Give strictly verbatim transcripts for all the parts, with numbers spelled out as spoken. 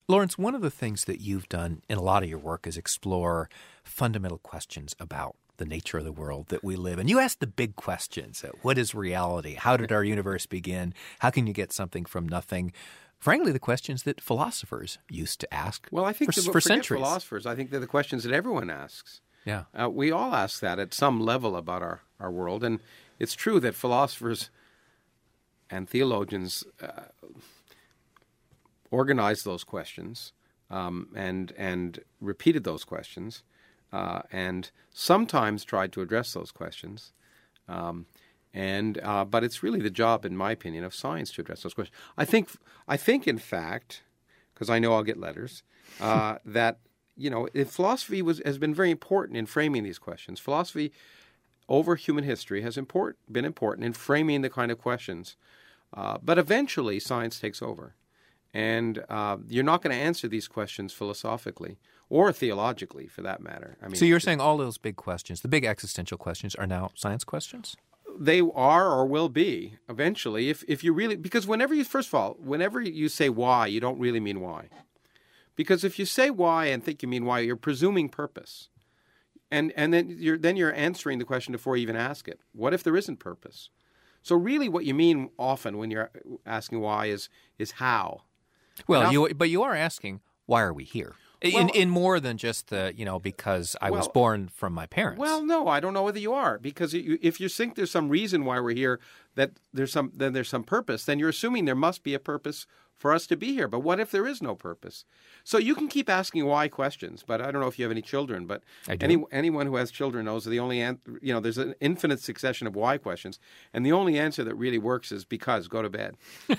Lawrence, one of the things that you've done in a lot of your work is explore fundamental questions about the nature of the world that we live in. You ask the big questions. What is reality? How did our universe begin? How can you get something from nothing? Frankly, the questions that philosophers used to ask well, I think for, the, for forget centuries. philosophers, I think they're the questions that everyone asks. Yeah. Uh, we all ask that at some level about our, our world. And it's true that philosophers and theologians uh, organized those questions um, and and repeated those questions uh, and sometimes tried to address those questions. Um, and uh, but it's really the job, in my opinion, of science to address those questions. I think, I think in fact, because I know I'll get letters, uh, that you know, if philosophy was has been very important in framing these questions. Philosophy over human history has import, been important in framing the kind of questions. Uh, but eventually, science takes over. And uh, you're not going to answer these questions philosophically or theologically, for that matter. I mean, so you're saying all those big questions, the big existential questions, are now science questions? They are or will be eventually. If if you really, because whenever you, first of all, whenever you say why, you don't really mean why. Because if you say why and think you mean why, you're presuming purpose. And and then you're then you're answering the question before you even ask it. What if there isn't purpose? So really what you mean often when you're asking why is is how. Well, now, you but you are asking, why are we here? Well, in, in more than just the, you know, because I well, was born from my parents. Well, no, I don't know whether you are. Because if you think there's some reason why we're here, that there's some then there's some purpose, then you're assuming there must be a purpose for us to be here. But what if there is no purpose? So you can keep asking why questions, but I don't know if you have any children, but I do. Any, anyone who has children knows that the only an, you know, there's an infinite succession of why questions, and the only answer that really works is because, go to bed.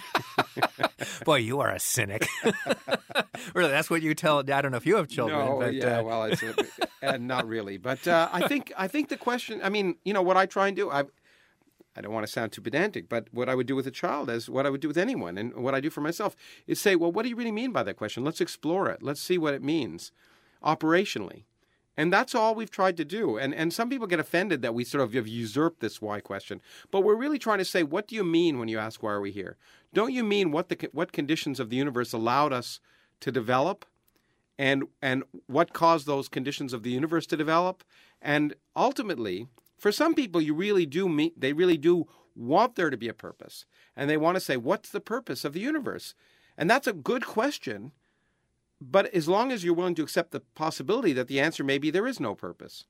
Boy, you are a cynic. Really, that's what you tell. I don't know if you have children. No, but, yeah, uh... well, it's a, uh, not really. But uh, I think I think the question, I mean, you know, what I try and do, I I don't want to sound too pedantic, but what I would do with a child is what I would do with anyone, and what I do for myself is say, well, what do you really mean by that question? Let's explore it. Let's see what it means operationally. And that's all we've tried to do. And and some people get offended that we sort of have usurped this why question. But we're really trying to say, what do you mean when you ask why are we here? Don't you mean what the what conditions of the universe allowed us to develop, and and what caused those conditions of the universe to develop? And ultimately, for some people, you really do mean, they really do want there to be a purpose. And they want to say, what's the purpose of the universe? And that's a good question. But as long as you're willing to accept the possibility that the answer may be there is no purpose.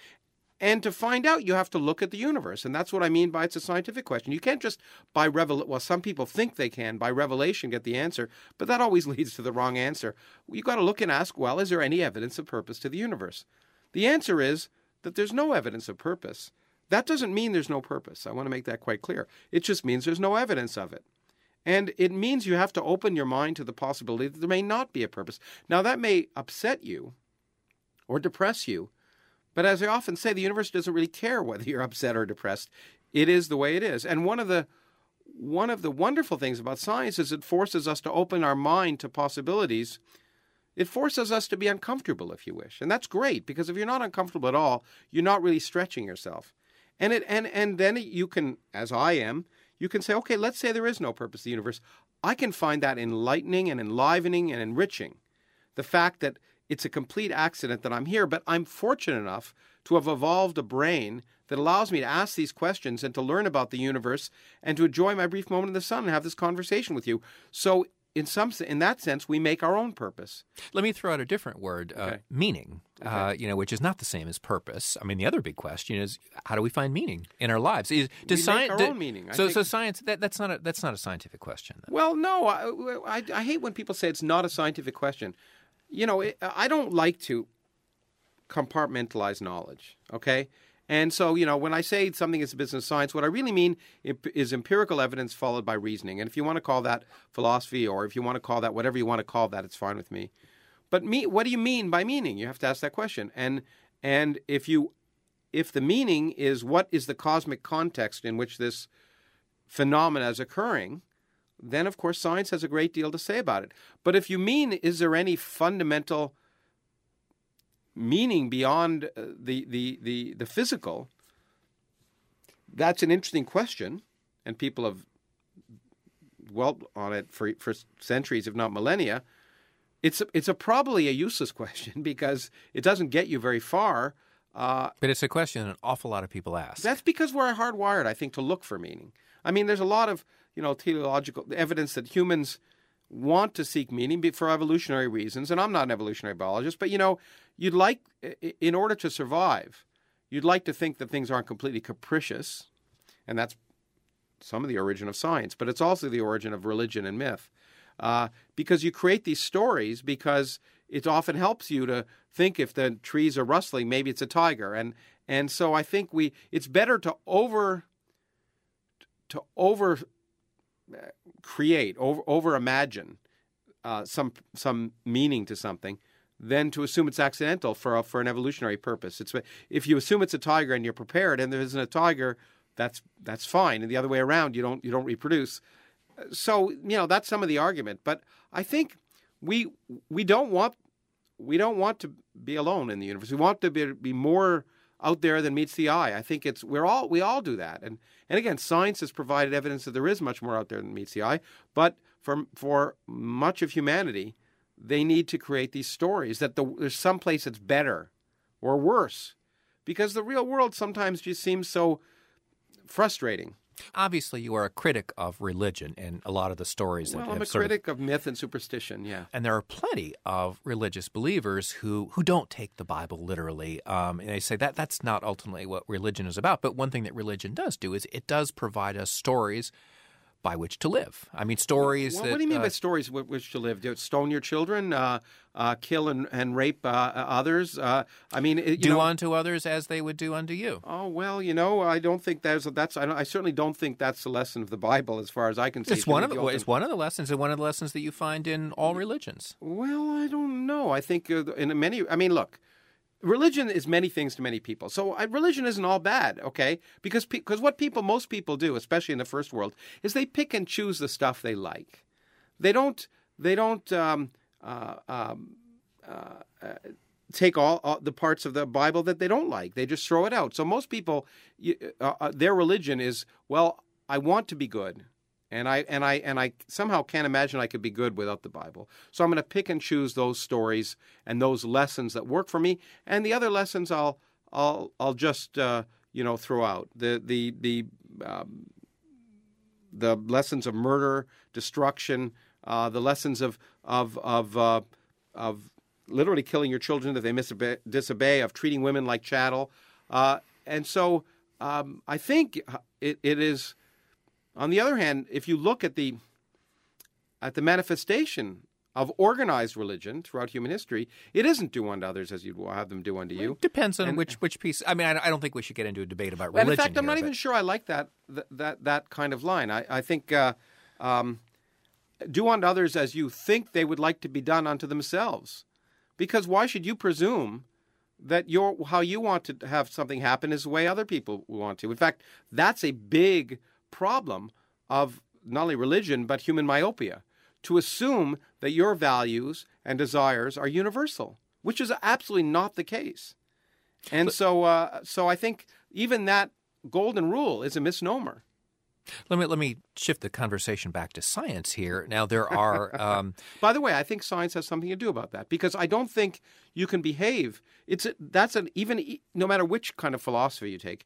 And to find out, you have to look at the universe. And that's what I mean by it's a scientific question. You can't just by revelation, well, some people think they can, by revelation get the answer, but that always leads to the wrong answer. You've got to look and ask, well, is there any evidence of purpose to the universe? The answer is that there's no evidence of purpose. That doesn't mean there's no purpose. I want to make that quite clear. It just means there's no evidence of it. And it means you have to open your mind to the possibility that there may not be a purpose. Now, that may upset you or depress you, but as I often say, the universe doesn't really care whether you're upset or depressed. It is the way it is. And one of the one of the wonderful things about science is it forces us to open our mind to possibilities. It forces us to be uncomfortable, if you wish. And that's great, because if you're not uncomfortable at all, you're not really stretching yourself. And it and, and then you can, as I am, you can say, okay, let's say there is no purpose to the universe. I can find that enlightening and enlivening and enriching. The fact that it's a complete accident that I'm here, but I'm fortunate enough to have evolved a brain that allows me to ask these questions and to learn about the universe and to enjoy my brief moment in the sun and have this conversation with you. So in some in that sense, we make our own purpose. Let me throw out a different word, uh, okay. meaning, okay. uh, you know, which is not the same as purpose. I mean, the other big question is, how do we find meaning in our lives? Is, does we science, make our do, own meaning. I so, think, so science, that, that's not a that's not a scientific question. Then. Well, no, I, I, I hate when people say it's not a scientific question. You know, it, I don't like to compartmentalize knowledge, okay? And so, you know, when I say something is a business of science, what I really mean is empirical evidence followed by reasoning. And if you want to call that philosophy, or if you want to call that whatever you want to call that, it's fine with me. But me, what do you mean by meaning? You have to ask that question. And and if you if the meaning is what is the cosmic context in which this phenomena is occurring, then of course science has a great deal to say about it. But if you mean, is there any fundamental meaning beyond the, the, the, the physical, that's an interesting question, and people have dwelt on it for, for centuries, if not millennia. it's a, it's a probably a useless question because it doesn't get you very far. Uh, but it's a question an awful lot of people ask. That's because we're hardwired, I think, to look for meaning. I mean, there's a lot of, you know, teleological evidence that humans want to seek meaning for evolutionary reasons. And I'm not an evolutionary biologist, but, you know, you'd like, in order to survive, you'd like to think that things aren't completely capricious. And that's some of the origin of science, but it's also the origin of religion and myth. Uh, because you create these stories because it often helps you to think if the trees are rustling, maybe it's a tiger. And and so I think we it's better to over to over create, over over imagine uh, some some meaning to something than to assume it's accidental for a, for an evolutionary purpose. It's if you assume it's a tiger and you're prepared and there isn't a tiger, that's that's fine. And the other way around, you don't you don't reproduce. So, you know, that's some of the argument. But I think we we don't want we don't want to be alone in the universe. We want to be, be more out there than meets the eye. I think it's we're all we all do that. And and again, science has provided evidence that there is much more out there than meets the eye. But for for much of humanity, they need to create these stories that the, there's some place that's better or worse, because the real world sometimes just seems so frustrating. Obviously, you are a critic of religion and a lot of the stories that well, have I'm a sort critic of... of myth and superstition, yeah. And there are plenty of religious believers who, who don't take the Bible literally. Um, and they say that that's not ultimately what religion is about. But one thing that religion does do is it does provide us stories by which to live. I mean, stories well, that... What do you mean uh, by stories with which to live? Do you stone your children, uh, uh, kill and, and rape uh, others? Uh, I mean... It, you do know, unto others as they would do unto you. Oh, well, you know, I don't think that's... that's I, don't, I certainly don't think that's the lesson of the Bible as far as I can see. It's one of the, it's one of the lessons and one of the lessons that you find in all religions. Well, I don't know. I think uh, in many... I mean, look... Religion is many things to many people. So uh, religion isn't all bad, okay? Because because pe- what people, most people do, especially in the first world, is they pick and choose the stuff they like. They don't they don't um, uh, um, uh, uh, take all, all the parts of the Bible that they don't like. They just throw it out. So most people, you, uh, uh, their religion is, well, I want to be good. And I and I and I somehow can't imagine I could be good without the Bible. So I'm going to pick and choose those stories and those lessons that work for me, and the other lessons I'll I'll I'll just uh, you know throw out. The the the um, the lessons of murder, destruction, uh, the lessons of of of uh, of literally killing your children if they misobey, disobey, of treating women like chattel, uh, and so um, I think it, it is. On the other hand, if you look at the at the manifestation of organized religion throughout human history, it isn't do unto others as you'd have them do unto you. It depends on and, which which piece. I mean, I, I don't think we should get into a debate about and religion. in fact, I'm here, not but... even sure I like that that that kind of line. I, I think uh, um, do unto others as you think they would like to be done unto themselves, because why should you presume that your how you want to have something happen is the way other people want to? In fact, that's a big problem of not only religion but human myopia, to assume that your values and desires are universal, which is absolutely not the case. And but, so uh, so I think even that golden rule is a misnomer. Let me let me shift the conversation back to science here. Now there are um... By the way, I think science has something to do about that, because I don't think you can behave. It's a, that's an even no matter which kind of philosophy you take,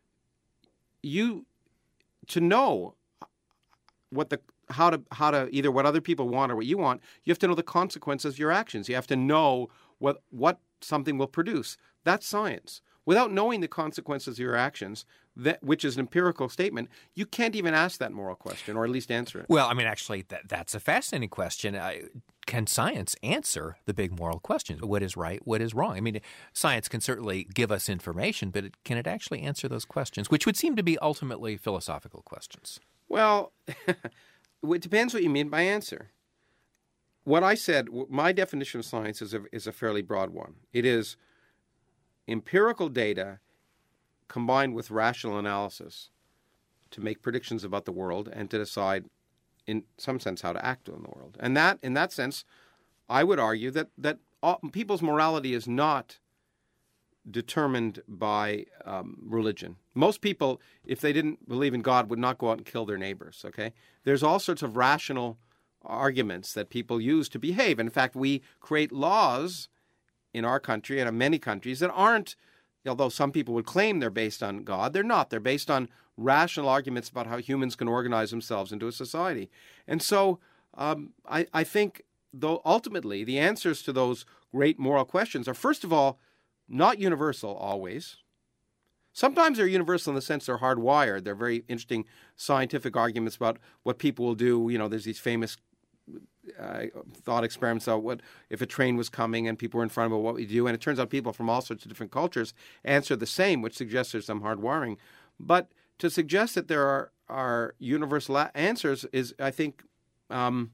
you to know what the how to how to either what other people want or what you want, you have to know the consequences of your actions. You have to know what what something will produce. That's science. Without knowing the consequences of your actions, that which is an empirical statement, you can't even ask that moral question, or at least answer it. Well, I mean, actually, that that's a fascinating question. I, can science answer the big moral questions? What is right? What is wrong? I mean, science can certainly give us information, but it, can it actually answer those questions, which would seem to be ultimately philosophical questions? Well, it depends what you mean by answer. What I said, my definition of science is a, is a fairly broad one. It is empirical data combined with rational analysis to make predictions about the world and to decide, in some sense, how to act in the world. And that, in that sense, I would argue that, that all, people's morality is not determined by um, religion. Most people, if they didn't believe in God, would not go out and kill their neighbors, okay? There's all sorts of rational arguments that people use to behave. In fact, we create laws in our country and in many countries that aren't, although some people would claim they're based on God, they're not. They're based on rational arguments about how humans can organize themselves into a society. And so um, I, I think, though, ultimately, the answers to those great moral questions are, first of all, not universal always. Sometimes they're universal in the sense they're hardwired. They're very interesting scientific arguments about what people will do. You know, there's these famous uh, thought experiments about what if a train was coming and people were in front of it, what we do. And it turns out people from all sorts of different cultures answer the same, which suggests there's some hardwiring. But to suggest that there are, are universal answers is, I think, um,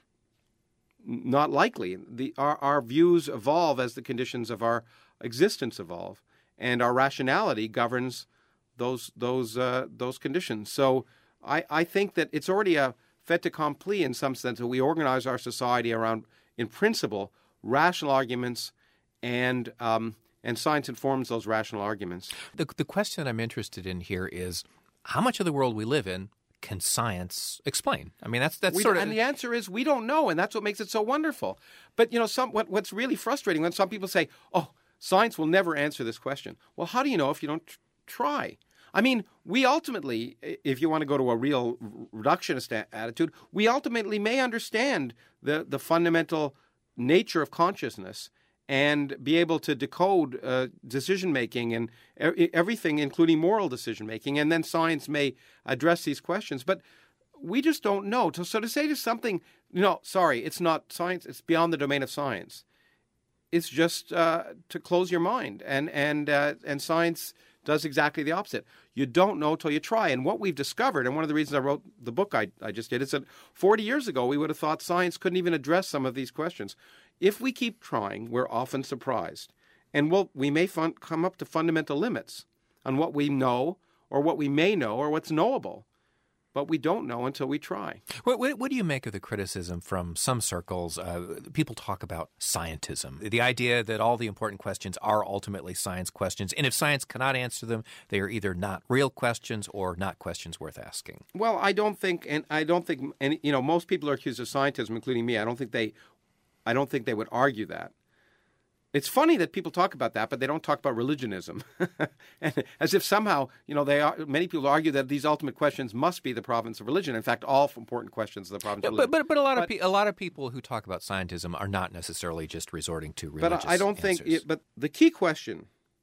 not likely. The, our, our views evolve as the conditions of our existence evolve, and our rationality governs those those uh, those conditions. So I, I think that it's already a fait accompli in some sense that we organize our society around, in principle, rational arguments, and um, and science informs those rational arguments. The, the question I'm interested in here is how much of the world we live in can science explain? I mean, that's that's we, sort of, and the answer is we don't know, and that's what makes it so wonderful. But you know, some what, what's really frustrating when some people say, "Oh, science will never answer this question." Well, how do you know if you don't tr- try? I mean, we ultimately, if you want to go to a real reductionist a- attitude, we ultimately may understand the, the fundamental nature of consciousness and be able to decode uh, decision-making and e- everything, including moral decision-making, and then science may address these questions. But we just don't know. So to say to something, no, sorry, it's not science, it's beyond the domain of science, it's just uh, to close your mind. And and uh, and science does exactly the opposite. You don't know till you try. And what we've discovered, and one of the reasons I wrote the book I, I just did, is that forty years ago we would have thought science couldn't even address some of these questions. If we keep trying, we're often surprised. And we'll, we may fun- come up to fundamental limits on what we know or what we may know or what's knowable. But we don't know until we try. What, what, what do you make of the criticism from some circles? Uh, people talk about scientism, the idea that all the important questions are ultimately science questions, and if science cannot answer them, they are either not real questions or not questions worth asking. Well, I don't think, and I don't think, and you know, most people are accused of scientism, including me. I don't think they, I don't think they would argue that. It's funny that people talk about that, but they don't talk about religionism, and as if somehow, you know, they are. Many people argue that these ultimate questions must be the province of religion. In fact, all important questions are the province Yeah, of religion. but but, but a lot but, of pe- a lot of people who talk about scientism are not necessarily just resorting to religious. But I don't answers. think. It, but the key question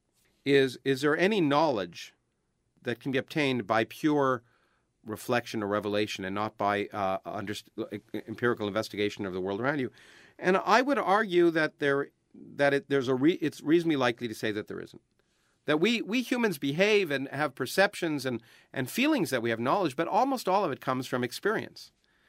is: is there any knowledge that can be obtained by pure reflection or revelation, and not by uh, under, empirical investigation of the world around you? And I would argue that there. that it, there's a re, it's reasonably likely to say that there isn't. That we, we humans behave and have perceptions and, and feelings that we have knowledge, but almost all of it comes from experience.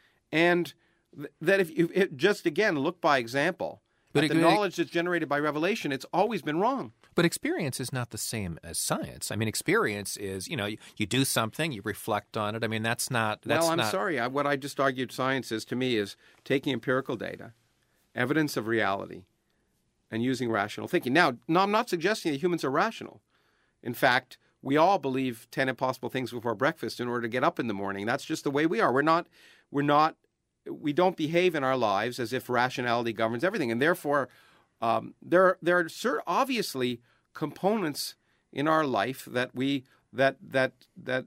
And th- that if you it, just, again, look by example, but at it, the knowledge that's generated by revelation, it's always been wrong. But experience is not the same as science. I mean, experience is, you know, you, you do something, you reflect on it. I mean, that's not... That's well, I'm not... sorry. I, what I just argued science is, to me, is taking empirical data, evidence of reality, and using rational thinking. Now, no, I'm not suggesting that humans are rational. In fact, we all believe ten impossible things before breakfast in order to get up in the morning. That's just the way we are. We're not, we're not, we don't behave in our lives as if rationality governs everything. And therefore, um, there, there are certain, obviously components in our life that we, that, that, that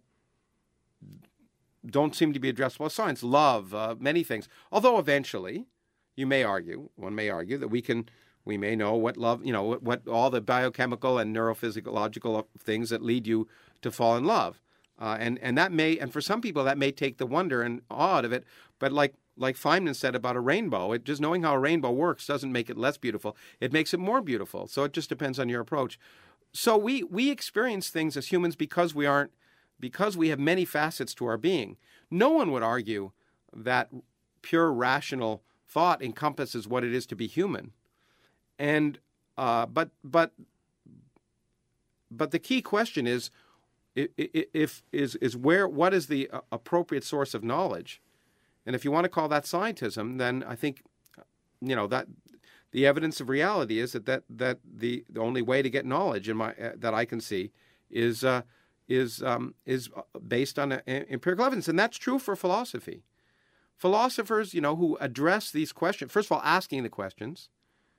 don't seem to be addressed by science. Love, uh, many things. Although eventually, you may argue, one may argue that we can, we may know what love, you know, what, what all the biochemical and neurophysiological things that lead you to fall in love. Uh, and, and that may, and for some people, that may take the wonder and awe out of it. But like, like Feynman said about a rainbow, it, just knowing how a rainbow works doesn't make it less beautiful. It makes it more beautiful. So it just depends on your approach. So we, we experience things as humans because we aren't, because we have many facets to our being. No one would argue that pure rational thought encompasses what it is to be human. And uh, but but but the key question is, if is is where what is the appropriate source of knowledge, and if you want to call that scientism, then I think, you know, that the evidence of reality is that that, that the, the only way to get knowledge in my uh, that I can see is uh, is um, is based on uh, empirical evidence, and that's true for philosophy. philosophers, you know, who address these questions, first of all, asking the questions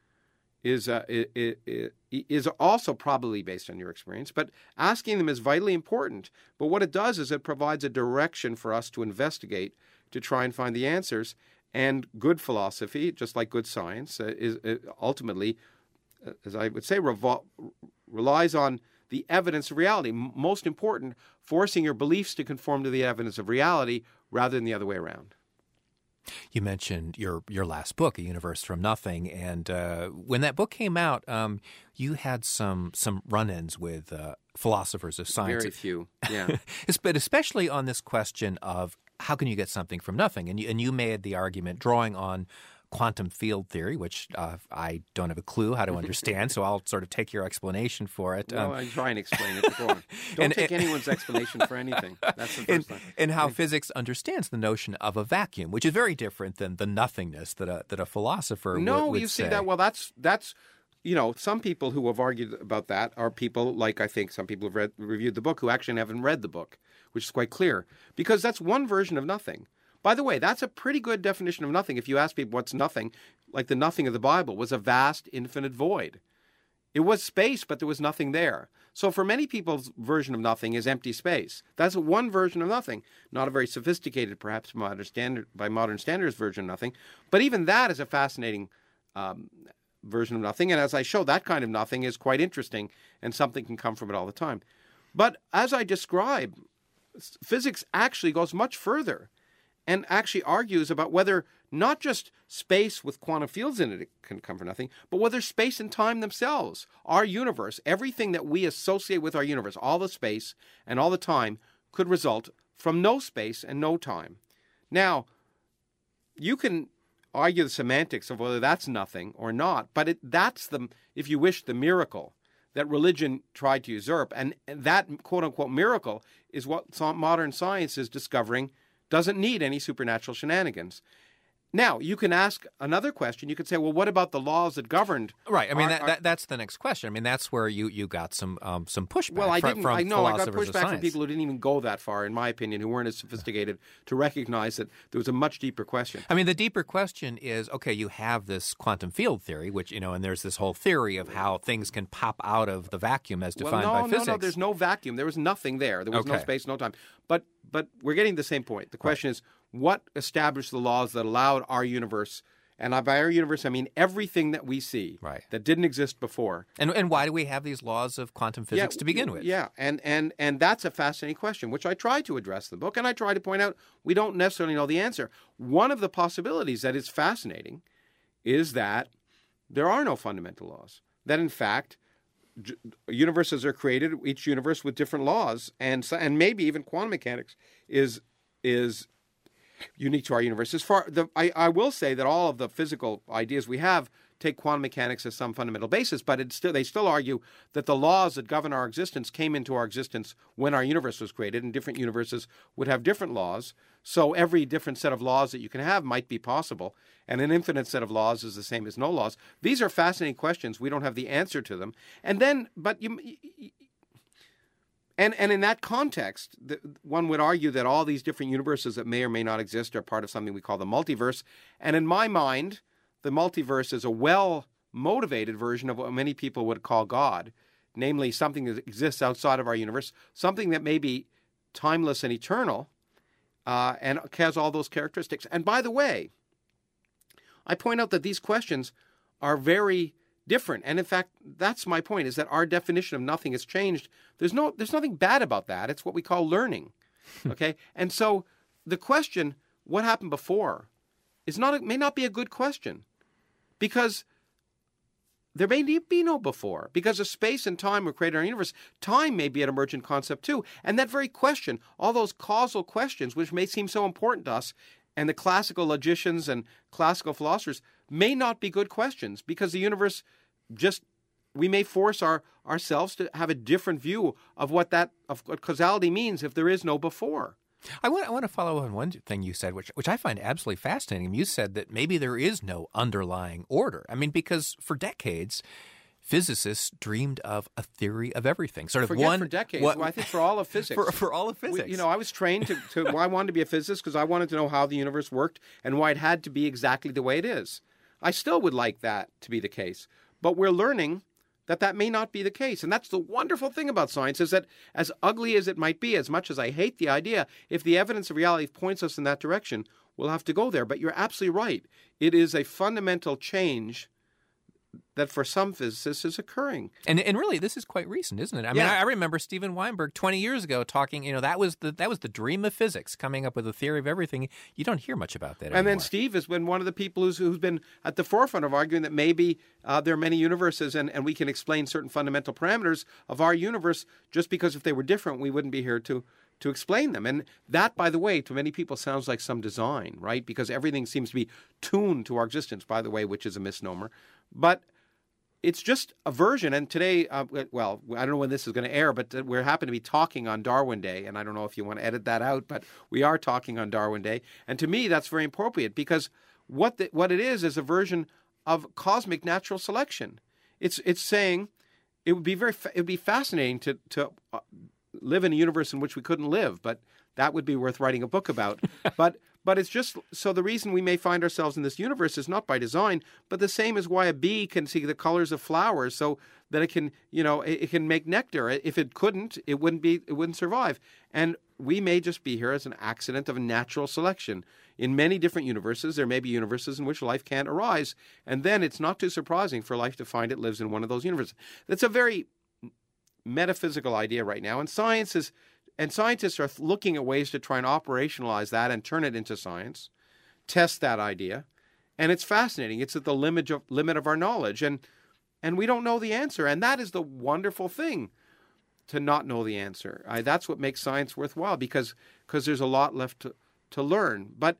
is uh, it, it, it is also probably based on your experience, but asking them is vitally important. But what it does is it provides a direction for us to investigate, to try and find the answers. And good philosophy, just like good science, uh, is uh, ultimately, uh, as I would say, revol- relies on the evidence of reality. M- most important, forcing your beliefs to conform to the evidence of reality rather than the other way around. You mentioned your your last book, A Universe from Nothing, and uh, when that book came out, um, you had some some run-ins with uh, philosophers of science. Very few, yeah. But especially on this question of how can you get something from nothing, and you, and you made the argument drawing on quantum field theory, which uh, I don't have a clue how to understand, so I'll sort of take your explanation for it. Well, um, I try and explain it. But go on. Don't and, take and, anyone's explanation for anything. That's the first and, thing. and how physics understands the notion of a vacuum, which is very different than the nothingness that a that a philosopher no, would, would you see say. that. Well, that's that's you know, some people who have argued about that are people like I think some people have read, reviewed the book who actually haven't read the book, which is quite clear because that's one version of nothing. By the way, that's a pretty good definition of nothing. If you ask people what's nothing, like the nothing of the Bible was a vast, infinite void. It was space, but there was nothing there. So for many people's version of nothing is empty space. That's one version of nothing. Not a very sophisticated, perhaps modern standard, by modern standards, version of nothing. But even that is a fascinating um, version of nothing. And as I show, that kind of nothing is quite interesting, and something can come from it all the time. But as I describe, physics actually goes much further and actually argues about whether not just space with quantum fields in it can come from nothing, but whether space and time themselves, our universe, everything that we associate with our universe, all the space and all the time, could result from no space and no time. Now, you can argue the semantics of whether that's nothing or not, but it, that's the, if you wish, the miracle that religion tried to usurp. And that quote-unquote miracle is what modern science is discovering doesn't need any supernatural shenanigans. Now, you can ask another question. You could say, well, what about the laws that governed? Right. I mean, our, that, our... that that's the next question. I mean, that's where you, you got some um, some pushback well, I from, didn't, from I know I got philosophers of pushback from science. people who didn't even go that far, in my opinion, who weren't as sophisticated to recognize that there was a much deeper question. I mean, the deeper question is, okay, you have this quantum field theory, which, you know, and there's this whole theory of how things can pop out of the vacuum as defined well, no, by physics. No, no, there's no vacuum. There was nothing there. There was okay. no space, no time. But but we're getting to the same point. The question right. is, what established the laws that allowed our universe, and by our universe I mean everything that we see right. that didn't exist before. And and why do we have these laws of quantum physics yeah, to begin with? Yeah, and, and, and that's a fascinating question, which I try to address in the book, and I try to point out we don't necessarily know the answer. One of the possibilities that is fascinating is that there are no fundamental laws, that in fact universes are created, each universe with different laws, and so, and maybe even quantum mechanics is is unique to our universe. As far the, I, I will say that all of the physical ideas we have take quantum mechanics as some fundamental basis, but it's still they still argue that the laws that govern our existence came into our existence when our universe was created, and different universes would have different laws. So every different set of laws that you can have might be possible, and an infinite set of laws is the same as no laws. These are fascinating questions. We don't have the answer to them. And then, but you. And and in that context, the, one would argue that all these different universes that may or may not exist are part of something we call the multiverse. And in my mind, the multiverse is a well-motivated version of what many people would call God, namely something that exists outside of our universe, something that may be timeless and eternal, uh, and has all those characteristics. And by the way, I point out that these questions are very different. And in fact, that's my point, is that our definition of nothing has changed. There's no, there's nothing bad about that. It's what we call learning. Okay? And so the question, what happened before, is not, it may not be a good question, because there may be no before. Because of space and time were created in our universe, time may be an emergent concept too. And that very question, all those causal questions, which may seem so important to us, and the classical logicians and classical philosophers, may not be good questions, because the universe just, we may force our ourselves to have a different view of what that of what causality means if there is no before. I want I want to follow on one thing you said, which which I find absolutely fascinating. You said that maybe there is no underlying order. I mean, because for decades, physicists dreamed of a theory of everything. Sort of Forget one for decades. What, well, I think for all of physics. for, for all of physics. We, you know, I was trained to, to well, I wanted to be a physicist because I wanted to know how the universe worked and why it had to be exactly the way it is. I still would like that to be the case. But we're learning that that may not be the case. And that's the wonderful thing about science, is that as ugly as it might be, as much as I hate the idea, if the evidence of reality points us in that direction, we'll have to go there. But you're absolutely right. It is a fundamental change that for some physicists is occurring. And and really, this is quite recent, isn't it? I mean, Yeah. I, I remember Steven Weinberg twenty years ago talking, you know, that was the that was the dream of physics, coming up with a theory of everything. You don't hear much about that And anymore. then Steve has been one of the people who's, who's been at the forefront of arguing that maybe uh, there are many universes and, and we can explain certain fundamental parameters of our universe just because if they were different, we wouldn't be here to to explain them. And that, by the way, to many people sounds like some design, right? Because everything seems to be tuned to our existence, by the way, which is a misnomer. But it's just a version. And today, uh, well, I don't know when this is going to air, but we happen to be talking on Darwin Day. And I don't know if you want to edit that out, but we are talking on Darwin Day. And to me, that's very appropriate because what the, what it is is a version of cosmic natural selection. It's it's saying it would be very fa- it would be fascinating to to uh, live in a universe in which we couldn't live, but that would be worth writing a book about. but But it's just so the reason we may find ourselves in this universe is not by design, but the same as why a bee can see the colors of flowers so that it can, you know, it, it can make nectar. If it couldn't, it wouldn't be, it wouldn't survive. And we may just be here as an accident of natural selection. In many different universes, there may be universes in which life can't arise. And then it's not too surprising for life to find it lives in one of those universes. That's a very metaphysical idea right now. And science is And scientists are looking at ways to try and operationalize that and turn it into science, test that idea. And it's fascinating. It's at the limit of, limit of our knowledge. And, and we don't know the answer. And that is the wonderful thing, to not know the answer. I, that's what makes science worthwhile because because there's a lot left to, to learn. But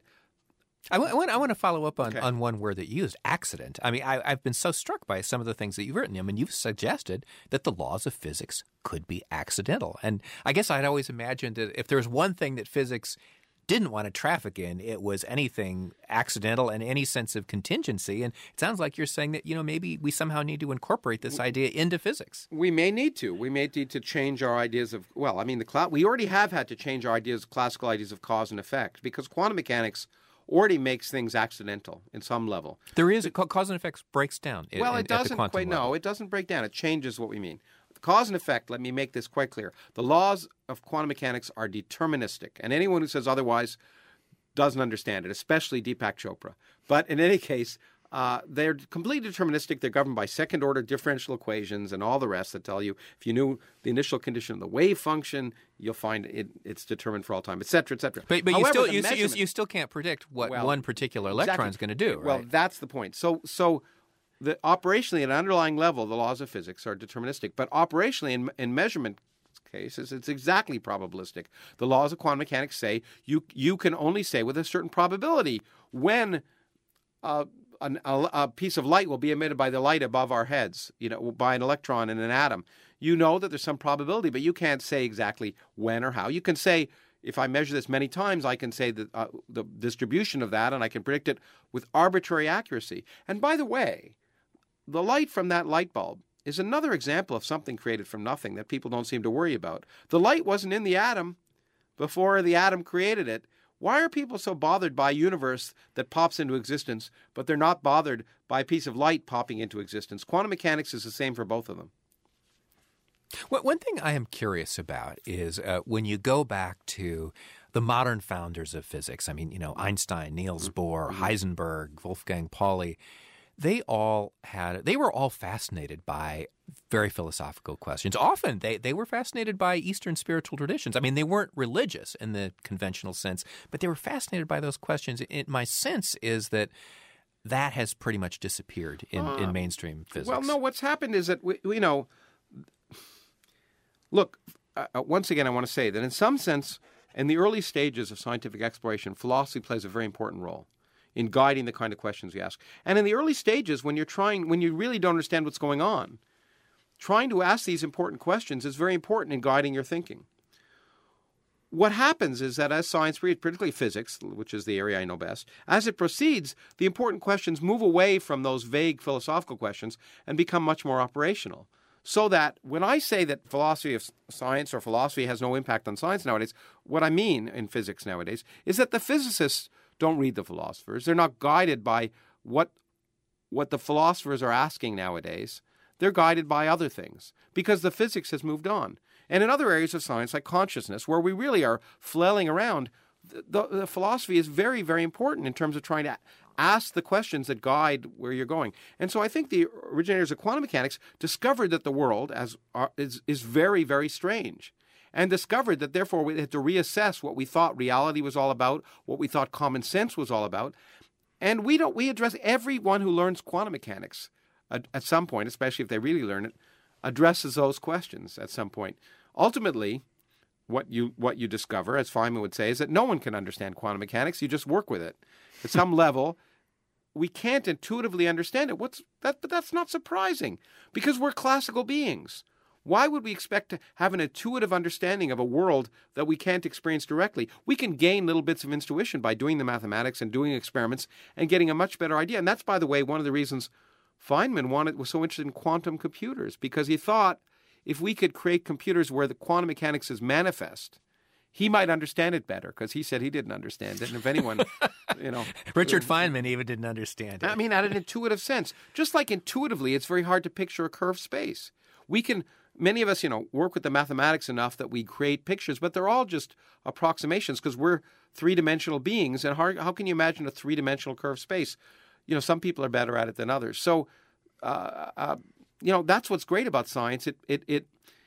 I want, I want, I want to follow up on, Okay. on one word that you used, accident. I mean, I, I've been so struck by some of the things that you've written. I mean, you've suggested that the laws of physics could be accidental. And I guess I'd always imagined that if there was one thing that physics didn't want to traffic in, it was anything accidental and any sense of contingency. And it sounds like you're saying that, you know, maybe we somehow need to incorporate this idea into physics. we may need to. We may need to change our ideas of, well, I mean, the cla- we already have had to change our ideas, classical ideas of cause and effect, because quantum mechanics already makes things accidental in some level. There is ca- cause and effects breaks down. i- Well, in- it at the doesn't quantum quite, level. no, it doesn't break down. It changes what we mean. Cause and effect, let me make this quite clear. The laws of quantum mechanics are deterministic, and anyone who says otherwise doesn't understand it, especially Deepak Chopra. But in any case, uh, they're completely deterministic. They're governed by second-order differential equations and all the rest that tell you if you knew the initial condition of the wave function, you'll find it, it's determined for all time, et cetera, et cetera. But, but However, you still the you, you, measurement- you still can't predict what Well, one particular electron is going to do, right? Well, that's the point. So, so the operationally at an underlying level, the laws of physics are deterministic, but operationally in, in measurement cases, it's exactly probabilistic. The laws of quantum mechanics say you you can only say with a certain probability when uh, an, a, a piece of light will be emitted by the light above our heads, you know, by an electron in an atom. You know that there's some probability, but you can't say exactly when or how. You can say, if I measure this many times, I can say the, uh, the distribution of that, and I can predict it with arbitrary accuracy. And by the way, the light from that light bulb is another example of something created from nothing that people don't seem to worry about. The light wasn't in the atom before the atom created it. Why are people so bothered by a universe that pops into existence, but they're not bothered by a piece of light popping into existence? Quantum mechanics is the same for both of them. Well, one thing I am curious about is uh, when you go back to the modern founders of physics, I mean, you know, Einstein, Niels Bohr, Heisenberg, Wolfgang Pauli, they all had, they were all fascinated by very philosophical questions. Often they, they were fascinated by Eastern spiritual traditions. I mean, they weren't religious in the conventional sense, but they were fascinated by those questions. It, my sense is that that has pretty much disappeared in, Uh, in mainstream physics. Well, no, what's happened is that, we, you know, look, uh, once again, I want to say that in some sense, in the early stages of scientific exploration, philosophy plays a very important role in guiding the kind of questions we ask. And in the early stages, when you're trying, when you really don't understand what's going on, trying to ask these important questions is very important in guiding your thinking. what happens is that as science, particularly physics, which is the area I know best, as it proceeds, the important questions move away from those vague philosophical questions and become much more operational. So that when I say that philosophy of science or philosophy has no impact on science nowadays, what I mean in physics nowadays is that the physicists don't read the philosophers. They're not guided by what what the philosophers are asking nowadays. They're guided by other things because the physics has moved on. And in other areas of science, like consciousness, where we really are flailing around, the, the philosophy is very, very important in terms of trying to ask the questions that guide where you're going. And so I think the originators of quantum mechanics discovered that the world as are, is, is very, very strange, and discovered that therefore we had to reassess what we thought reality was all about, what we thought common sense was all about. And we don't we address everyone who learns quantum mechanics at, at some point, especially if they really learn it, addresses those questions at some point. Ultimately, what you what you discover, as Feynman would say, is that no one can understand quantum mechanics. You just work with it. At some level, we can't intuitively understand it. What's that? But that's not surprising because we're classical beings. Why would we expect to have an intuitive understanding of a world that we can't experience directly? We can gain little bits of intuition by doing the mathematics and doing experiments and getting a much better idea. And that's, by the way, one of the reasons Feynman wanted was so interested in quantum computers, because he thought if we could create computers where the quantum mechanics is manifest, he might understand it better, because he said he didn't understand it. And if anyone, you know... Richard Feynman even didn't understand it. I mean, at an intuitive sense. Just like intuitively, it's very hard to picture a curved space. We can... Many of us, you know, work with the mathematics enough that we create pictures, but they're all just approximations because we're three-dimensional beings. And how, how can you imagine a three-dimensional curved space? You know, some people are better at it than others. So, uh, uh, you know, that's what's great about science. It it it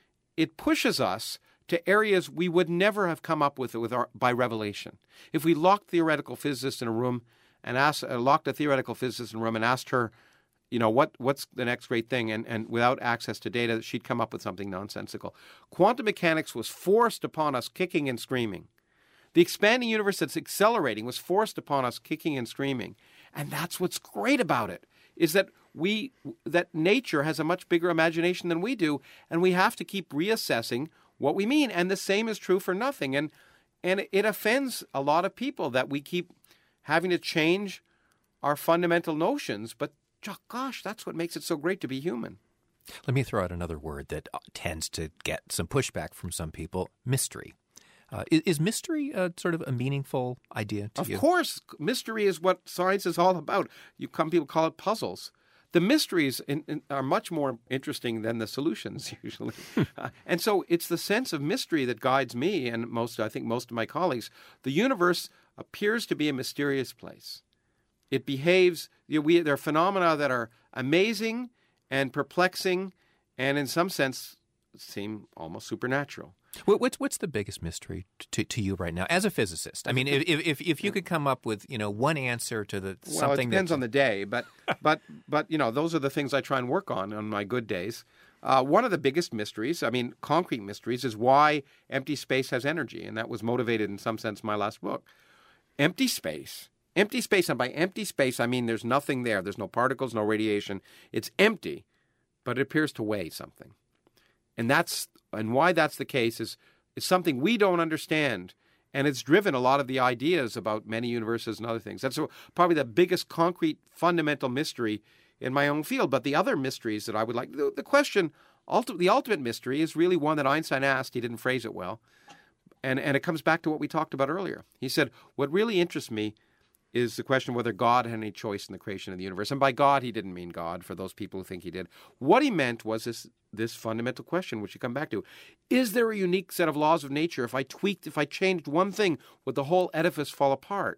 it pushes us to areas we would never have come up with, with our, by revelation. If we locked theoretical physicists in a room and asked, uh, locked a theoretical physicist in a room and asked her, you know, what what's the next great thing? And, and without access to data, she'd come up with something nonsensical. Quantum mechanics was forced upon us kicking and screaming. The expanding universe that's accelerating was forced upon us kicking and screaming. And that's what's great about it, is that we that nature has a much bigger imagination than we do, and we have to keep reassessing what we mean. And the same is true for nothing. And and it offends a lot of people that we keep having to change our fundamental notions, but gosh, that's what makes it so great to be human. Let me throw out another word that tends to get some pushback from some people: mystery. Uh, is, is mystery a, sort of a meaningful idea to of you? Of course. Mystery is what science is all about. You Some people call it puzzles. The mysteries in, in, are much more interesting than the solutions, usually. uh, and so it's the sense of mystery that guides me and most, I think most of my colleagues. The universe appears to be a mysterious place. It behaves, you know, we, there are phenomena that are amazing and perplexing and in some sense seem almost supernatural. What, what's what's the biggest mystery to, to you right now as a physicist? I mean, if if if you could come up with, you know, one answer to the well, something it depends that... on the day, but but but you know, those are the things I try and work on on my good days. Uh, one of the biggest mysteries, I mean, concrete mysteries, is why empty space has energy, and that was motivated in some sense in my last book. Empty space. Empty space, and by empty space, I mean there's nothing there. There's no particles, no radiation. It's empty, but it appears to weigh something. And that's and why that's the case is, is something we don't understand, and it's driven a lot of the ideas about many universes and other things. That's probably the biggest concrete fundamental mystery in my own field. But the other mysteries that I would like, the, the question, ulti- the ultimate mystery is really one that Einstein asked. He didn't phrase it well. And, and it comes back to what we talked about earlier. He said, what really interests me is the question whether God had any choice in the creation of the universe. And by God, he didn't mean God, for those people who think he did. What he meant was this this fundamental question, which you come back to. Is there a unique set of laws of nature? If I tweaked, if I changed one thing, would the whole edifice fall apart?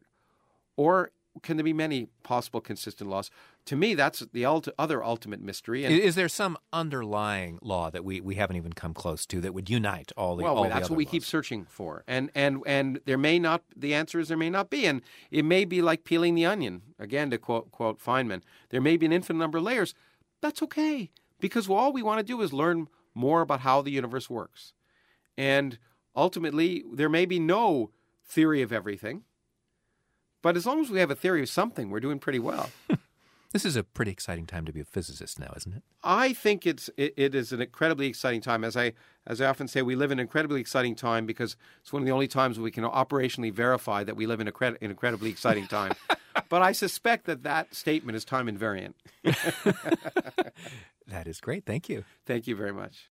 Or can there be many possible consistent laws? To me, that's the ulti- other ultimate mystery. And is there some underlying law that we, we haven't even come close to that would unite all the well, all that's the other what we laws? keep searching for. And and and there may not. The answer is there may not be. And it may be like peeling the onion. Again, to quote quote Feynman, there may be an infinite number of layers. That's okay, because all we want to do is learn more about how the universe works. And ultimately, there may be no theory of everything. But as long as we have a theory of something, we're doing pretty well. This is a pretty exciting time to be a physicist now, isn't it? I think it's it, it is an incredibly exciting time. As I as I often say, we live in an incredibly exciting time because it's one of the only times we can operationally verify that we live in a cred- an incredibly exciting time. But I suspect that that statement is time invariant. That is great. Thank you. Thank you very much.